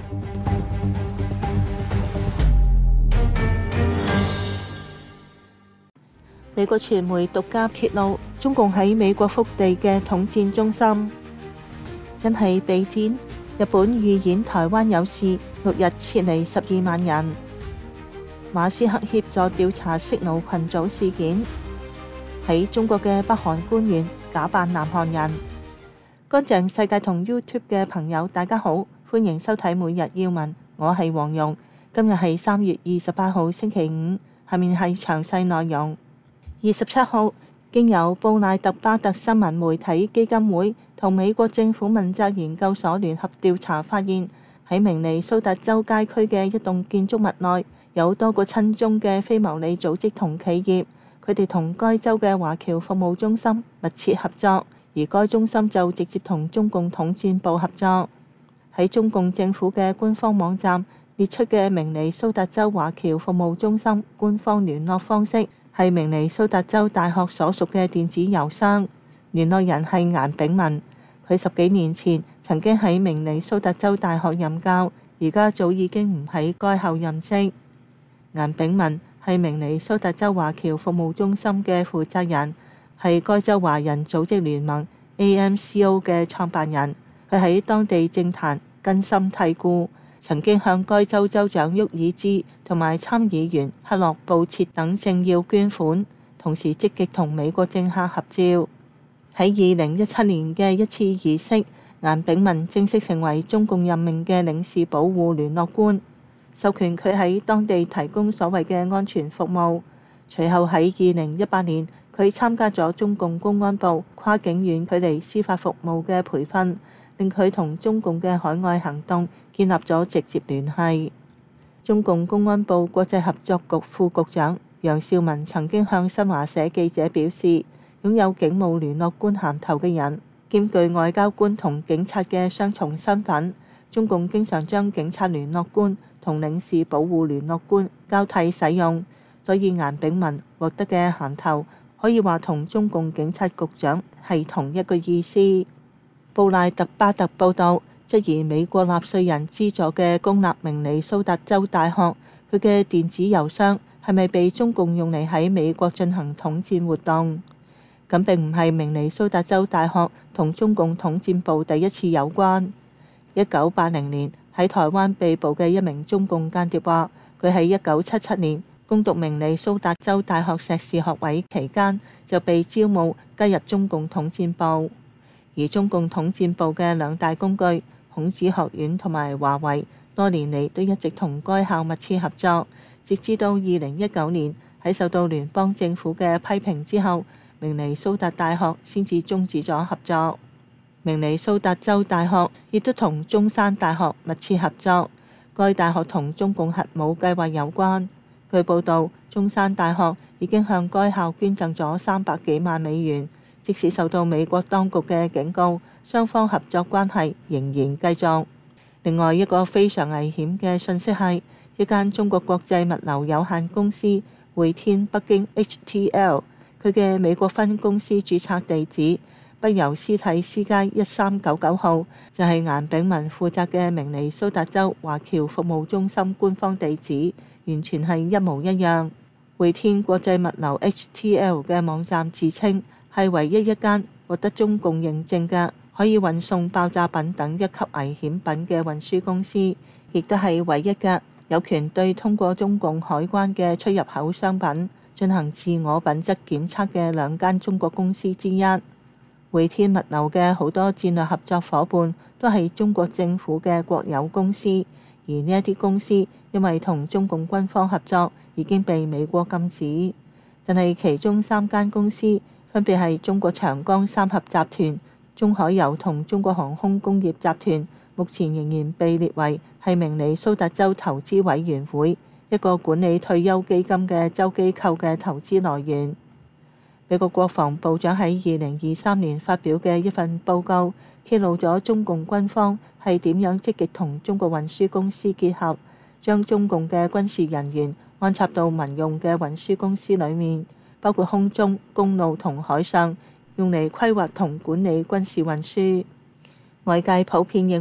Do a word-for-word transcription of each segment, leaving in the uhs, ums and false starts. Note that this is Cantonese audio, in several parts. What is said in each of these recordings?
美國傳媒獨家揭露，中共喺美國腹地嘅統戰中心真係備戰。日本預演台灣有事，六日撤離十二萬人。馬斯克協助調查色奴群組事件。喺中國嘅北韓官員假扮南韓人。乾淨世界同 YouTube 嘅朋友大家好，歡迎收睇每日要聞，我係黃蓉。今日係三月二十八號星期五，下面係詳細內容。二十七號，經由布賴特巴特新聞媒體基金會同美國政府問責研究所聯合調查發現，喺明尼蘇達州街區嘅一棟建築物內有多個親中嘅非牟利組織同企業，佢哋同該州嘅華僑服務中心密切合作，而該中心就直接同中共統戰部合作。喺中共政府嘅官方網站列出嘅明尼蘇達州華僑服務中心官方聯絡方式係明尼蘇達州大學所屬嘅電子郵箱，聯絡人係顏炳文。佢十幾年前曾經喺明尼蘇達州大學任教，而家早已經唔喺該校任職。顏炳文係明尼蘇達州華僑服務中心嘅負責人，係該州華人組織聯盟 A M C O 嘅創辦人。佢喺當地政壇根深蒂固，曾經向該州州長沃爾茲同埋參議員克洛布切等政要捐款，同時積極同美國政客合照。喺二零一七年嘅一次儀式，顏炳文正式成為中共任命嘅領事保護聯絡官，授權佢喺當地提供所謂嘅安全服務。隨後喺二零一八年，佢參加咗中共公安部跨境遠距離司法服務嘅培訓，令佢同中共嘅海外行動建立咗直接聯繫。中共公安部國際合作局副局長楊少文曾經向新華社記者表示，擁有警務聯絡官銜頭嘅人，兼具外交官同警察嘅雙重身份。中共經常將警察聯絡官同領事保護聯絡官交替使用，所以顏炳文獲得嘅銜頭可以話同中共警察局長係同一個意思。布賴特巴特報導，質疑美國納稅人資助嘅公立明尼蘇達州大學，佢嘅電子郵箱係咪被中共用嚟喺美國進行統戰活動？咁並唔係明尼蘇達州大學同中共統戰部第一次有關。一九八零年喺台灣被捕嘅一名中共間諜話，佢喺一九七七年攻讀明尼蘇達州大學碩士學位期間就被招募加入中共統戰部。而中共統戰部嘅兩大工具孔子學院同埋華為，多年嚟都一直同該校密切合作，直至到二零一九年喺受到聯邦政府嘅批評之後，明尼蘇達大學先至終止咗合作。明尼蘇達州大學亦都同中山大學密切合作，該大學同中共核武計劃有關。據報導，中山大學已經向該校捐贈咗三百幾萬美元。即使受到美國當局嘅警告，雙方合作關係仍然繼續。另外一個非常危險嘅訊息係，一間中國國際物流有限公司匯天北京 H T L， 佢嘅美國分公司註冊地址北尤斯蒂斯街一三九九號，就係顏炳文負責嘅明尼蘇達州華僑服務中心官方地址，完全係一模一樣。匯天國際物流 H T L 嘅網站自稱係唯一一間獲得中共認證嘅可以運送爆炸品等一級危險品嘅運輸公司，亦都係唯一嘅有權對通過中共海關嘅出入口商品進行自我品質檢測嘅兩間中國公司之一。匯天物流嘅好多戰略合作伙伴都係中國政府嘅國有公司，而呢一啲公司因為同中共軍方合作已經被美國禁止，但係其中三間公司分別係中國長江三峽集團、中海油同中國航空工業集團，目前仍然被列為係明尼蘇達州投資委員會，一個管理退休基金嘅州機構嘅投資來源。美國國防部長喺二零二三年發表嘅一份報告，揭露咗中共軍方係點樣積極同中國運輸公司結合，將中共嘅軍事人員安插到民用嘅運輸公司裡面，包括空中、公路同海上，用嚟規劃同管理軍事運輸。外界普遍認為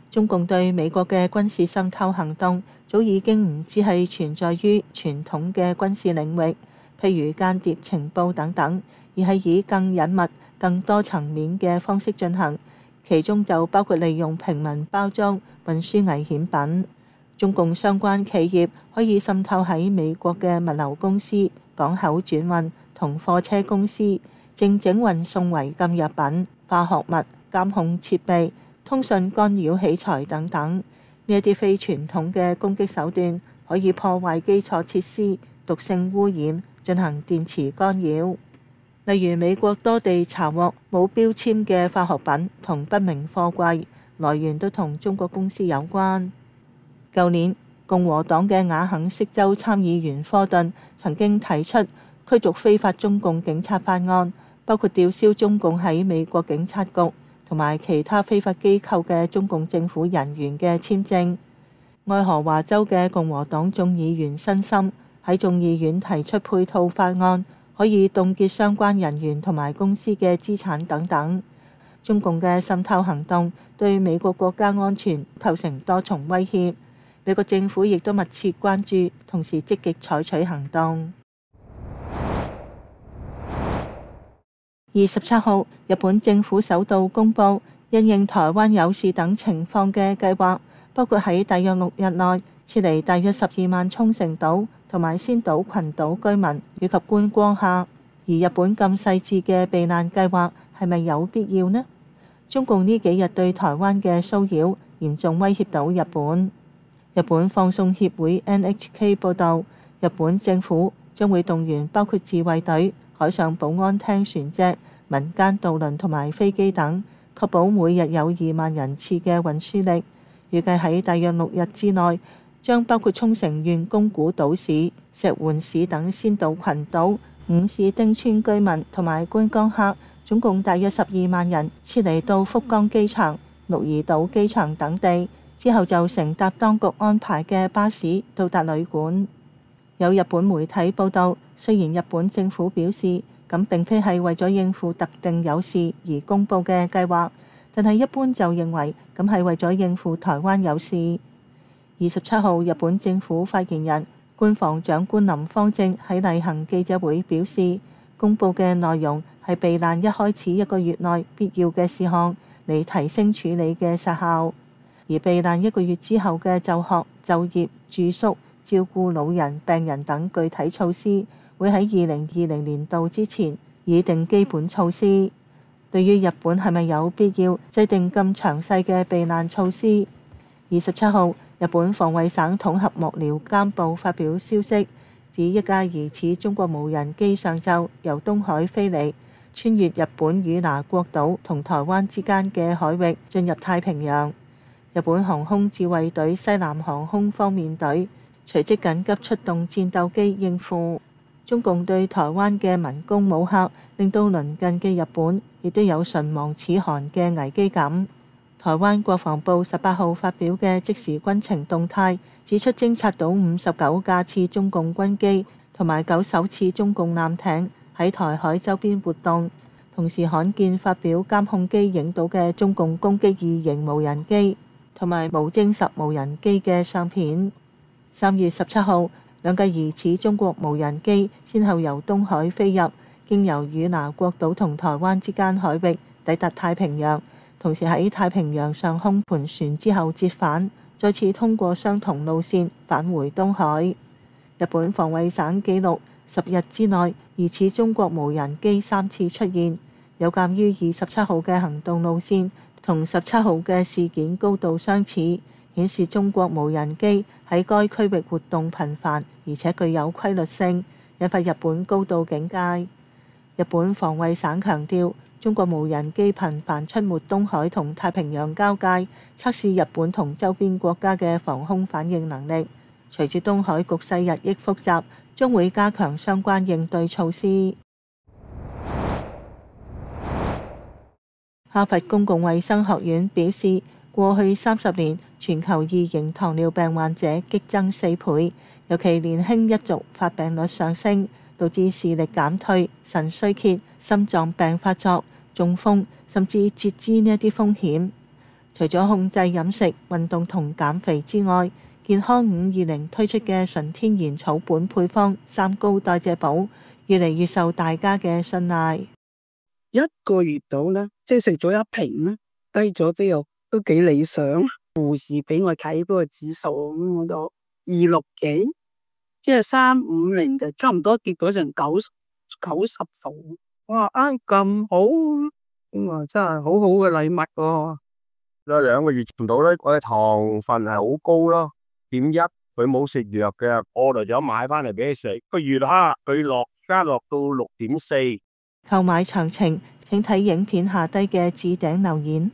中共對美國嘅軍事滲透行動早已經唔只係存在於傳統嘅軍事領域，譬如間諜情報等等，而係以更隱密、更多層面嘅方式進行，其中就包括利用平民包裝運輸危險品。中共相關企業可以滲透喺美國嘅物流公司、港口轉運同貨車公司，靜靜運送違禁藥品、化學物、監控設備、通訊干擾器材等等。呢一啲非傳統嘅攻擊手段可以破壞基礎設施、毒性污染、進行電磁干擾。例如美國多地查獲冇標籤嘅化學品同不明貨櫃，來源都同中國公司有關。舊年共和黨嘅瓦肯色州參議員科頓曾經提出驅逐非法中共警察法案，包括吊銷中共喺美國警察局同埋其他非法機構嘅中共政府人員嘅簽證。愛荷華州嘅共和黨眾議員辛森喺眾議院提出配套法案，可以凍結相關人員同埋公司嘅資產等等。中共嘅滲透行動對美國國家安全構成多重威脅，美國政府亦都密切關注，同時積極採取行動。二十七號，日本政府首度公布因應台灣有事等情況嘅計劃，包括喺大約六日內撤離大約十二萬沖繩島同埋仙島群島居民以及觀光客。而日本咁細緻嘅避難計劃係咪有必要呢？中共呢幾日對台灣嘅騷擾嚴重威脅到日本。日本放送協會 N H K 報導，日本政府將會動員包括自衛隊、海上保安廳船隻、民間渡輪同埋飛機等，確保每日有二萬人次嘅運輸力。預計喺大約六日之內，將包括沖繩縣宮古島市、石垣市等仙島群島、五市町村居民同埋觀光客，總共大約十二萬人撤離到福岡機場、鹿兒島機場等地，之後就乘搭當局安排嘅巴士到達旅館。有日本媒體報道，雖然日本政府表示咁並非係為咗應付特定有事而公佈嘅計劃，但係一般就認為咁係為咗應付台灣有事。二十七號，日本政府發言人官房長官林芳正喺例行記者會表示，公佈嘅內容係避難一開始一個月內必要嘅事項，嚟提升處理嘅實效。而避難一個月之後嘅就學、就業、住宿、照顧老人、病人等具體措施，會喺二零二零年度之前擬定基本措施。對於日本係咪有必要制定咁詳細嘅避難措施？二十七號，日本防衛省統合幕僚監部發表消息，指一架疑似中國無人機上晝由東海飛嚟，穿越日本與那國島同台灣之間嘅海域進入太平洋。日本航空自衛隊西南航空方面隊隨即緊急出動戰鬥機應付。中共對台灣嘅文攻武嚇，令到鄰近嘅日本亦都有唇亡齒寒嘅危機感。台灣國防部十八號發表嘅即時軍情動態指出，偵察到五十九架次中共軍機同埋九艘次中共艦艇喺台海周邊活動，同時罕見發表監控機影到嘅中共攻擊二型無人機同埋無偵十無人機嘅相片。三月十七號，兩架疑似中國無人機先後由東海飛入，經由與那國島同台灣之間海域抵達太平洋，同時喺太平洋上空盤旋之後折返，再次通過相同路線返回東海。日本防衛省記錄十日之內疑似中國無人機三次出現，有鑑於二十七號嘅行動路線同十七號嘅事件高度相似，顯示中國無人機喺該區域活動頻繁，而且具有規律性，引發日本高度警戒。日本防衛省強調，中國無人機頻繁出沒東海同太平洋交界，測試日本同周邊國家嘅防空反應能力。隨住東海局勢日益複雜，將會加強相關應對措施。哈佛公共衛生學院表示，過去三十年全球二型糖尿病患者激增四倍，尤其年輕一族發病率上升，導致視力減退、腎衰竭、心臟病發作、中風甚至截肢呢一啲風險。 除咗控制飲食、運動同減肥之外，健康五二零推出嘅純天然草本配方三高代謝寶，越嚟越受大家嘅信賴。 一個月到咧，即係食咗一瓶咧，低咗都有都幾理想。護士俾我睇嗰個指數，咁我就二六幾，即係三五零就差唔多跌咗成九九十度。哇！啊咁好，咁啊真係好好嘅禮物喎。 有兩個月唔到咧，我嘅糖分係好高咯，點一佢冇食藥嘅，我嚟咗買翻嚟俾佢食。個月哈佢落加落到六點四。 購買詳情請睇影片下低嘅置頂留言。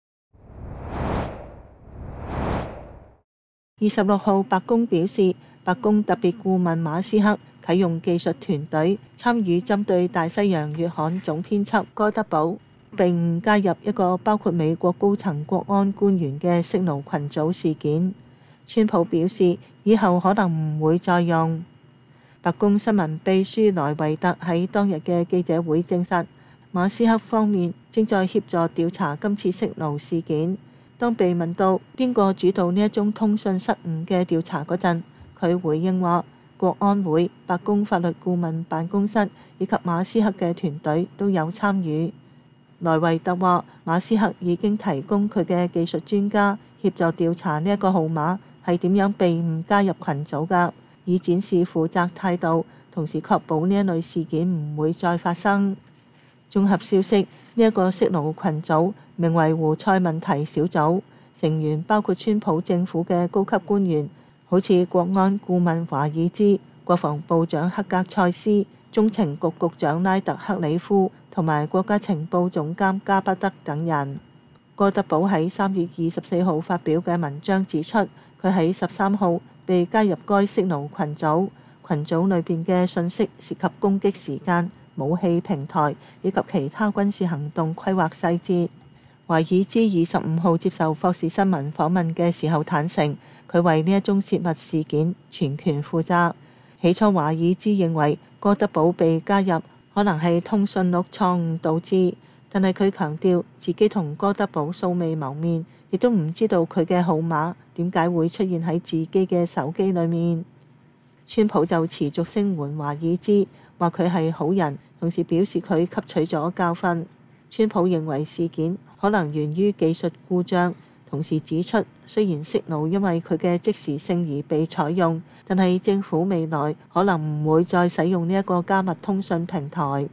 二十六號，白宮表示，白宮特別顧問馬斯克啟用技術團隊參與針對大西洋月刊總編輯哥德堡，並唔加入一個包括美國高層國安官員嘅息怒群組事件。川普表示，以後可能唔會再用。白宮新聞秘書萊維特喺當日嘅記者會證實，馬斯克方面正在協助調查今次息怒事件。當被問到邊個主導呢一宗通訊失誤嘅調查嗰陣，佢回應話，國安會、白宮法律顧問辦公室以及馬斯克嘅團隊都有參與。萊維特話，馬斯克已經提供佢嘅技術專家協助調查呢一個號碼係點樣被誤加入群組㗎，以展示負責態度，同時確保呢一類事件唔會再發生。綜合消息，呢一個息怒群組名為胡塞問題小組，成員包括川普政府嘅高級官員，好似國安顧問華爾茲、國防部長克格塞斯、中情局局長拉特克里夫同埋國家情報總監加不德等人。哥德堡喺三月二十四號發表嘅文章指出，佢喺十三號被加入該息怒群組，群組裏邊嘅信息涉及攻擊時間、武器平台以及其他軍事行動規劃細節。華爾茲二十五號接受霍士新聞訪問嘅時候坦承，佢為呢一宗泄密事件全權負責。起初華爾茲認為哥德堡被加入可能係通訊錄錯誤導致，但係佢強調自己同哥德堡素未謀面，亦都唔知道佢嘅號碼點解會出現喺自己嘅手機裏面。川普就持續聲援華爾茲，話佢係好人，同時表示佢吸取咗教訓。川普認為事件可能源於技術故障，同時指出雖然息怒因為佢嘅即時性而被採用，但係政府未來可能唔會再使用呢一個加密通訊平台。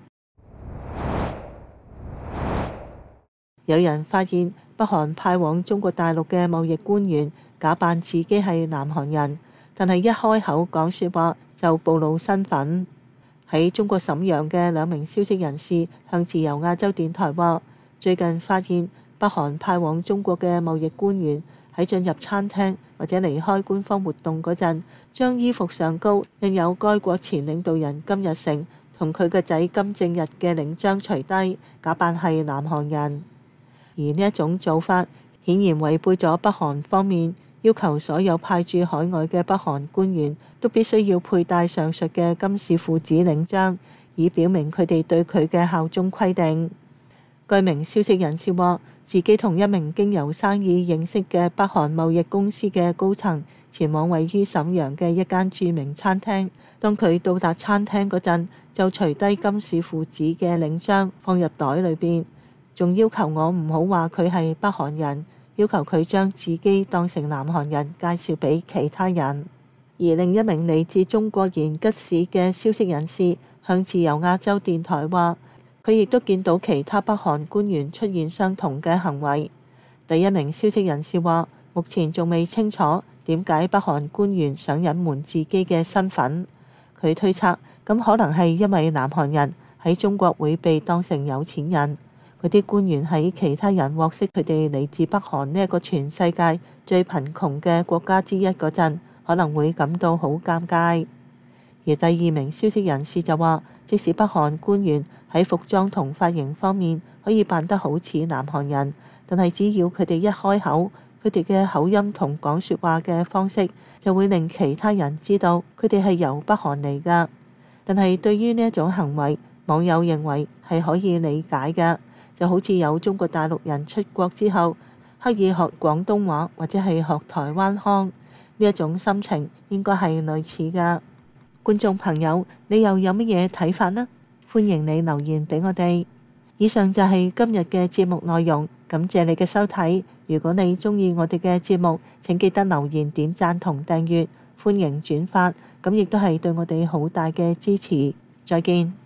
有人發現北韓派往中國大陸嘅貿易官員假扮自己係南韓人，但係一開口講説話就暴露身份。喺中國瀋陽嘅兩名消息人士向自由亞洲電台話，最近發現北韓派往中國嘅貿易官員喺進入餐廳或者離開官方活動嗰陣，將衣服上高印有該國前領導人金日成同佢個仔金正日嘅領章除低，假扮係南韓人。而呢一種做法顯然違背咗北韓方面要求所有派駐海外嘅北韓官員都必須要佩戴上述嘅金氏父子領章，以表明佢哋對佢嘅效忠規定。該名消息人士話，自己同一名經由生意認識嘅北韓貿易公司嘅高層前往位於瀋陽嘅一間著名餐廳。當佢到達餐廳嗰陣，就除低金氏父子嘅領章放入袋裏邊，仲要求我唔好話佢係北韓人，要求佢將自己當成南韓人介紹俾其他人。而另一名嚟自中國延吉市嘅消息人士向自由亞洲電台話，佢亦都見到其他北韓官員出現相同嘅行為。第一名消息人士話，目前仲未清楚點解北韓官員想隱瞞自己嘅身份。佢推測，咁可能係因為南韓人喺中國會被當成有錢人，嗰啲官員喺其他人獲悉佢哋嚟自北韓呢一個全世界最貧窮嘅國家之一嗰陣，可能會感到好尷尬。而第二名消息人士就話，即使北韓官員喺服裝同髮型方面可以扮得好似南韓人，但係只要佢哋一開口，佢哋嘅口音同講説話嘅方式就會令其他人知道佢哋係由北韓嚟㗎。但係對於呢一種行為，網友認為係可以理解㗎，就好似有中國大陸人出國之後刻意學廣東話或者係學台灣腔，呢一種心情應該係類似㗎。觀眾朋友，你又有乜嘢睇法呢？歡迎你留言俾我哋。以上就係今日嘅節目內容，感謝你嘅收睇。如果你鍾意我哋嘅節目，請記得留言、點讚同訂閱，歡迎轉發，咁亦都係對我哋好大嘅支持。再見。